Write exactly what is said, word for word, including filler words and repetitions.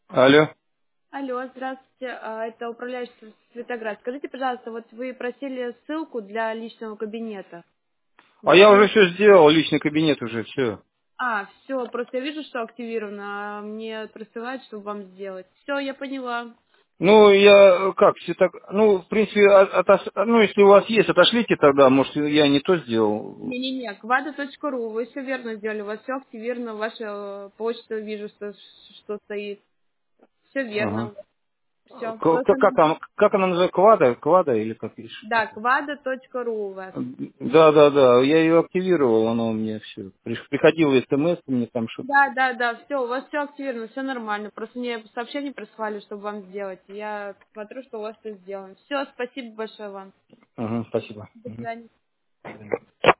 Алло. Алло, здравствуйте. А, Это управляющий Светоград. Скажите, пожалуйста, вот вы просили ссылку для личного кабинета. А я Где? уже все сделал, личный кабинет уже все. А, все, просто я вижу, что активировано, а мне присылают, чтобы вам сделать. Все, я поняла. Ну, я э, как, все так, ну, в принципе, от- отос- ну, если у вас есть, отошлите тогда, может, я не то сделал. Не-не-не, квада точка ру, вы все верно сделали, у вас все активировано, ваша э, почта, вижу, что, что стоит. Все Ага. верно. Все, К- просто... Как, как, она, как она называется, Квада? Квада или как пишешь? Да, квада точка ру у вас. Да, да, да, я ее активировал, она у меня все. Приходила смс, мне там что-то. Да, да, да, все, у вас все активировано, все нормально. Просто мне сообщение прислали, чтобы вам сделать. Я смотрю, что у вас все сделано. Все, спасибо большое вам. Ага, спасибо. До Мгм. свидания. До свидания.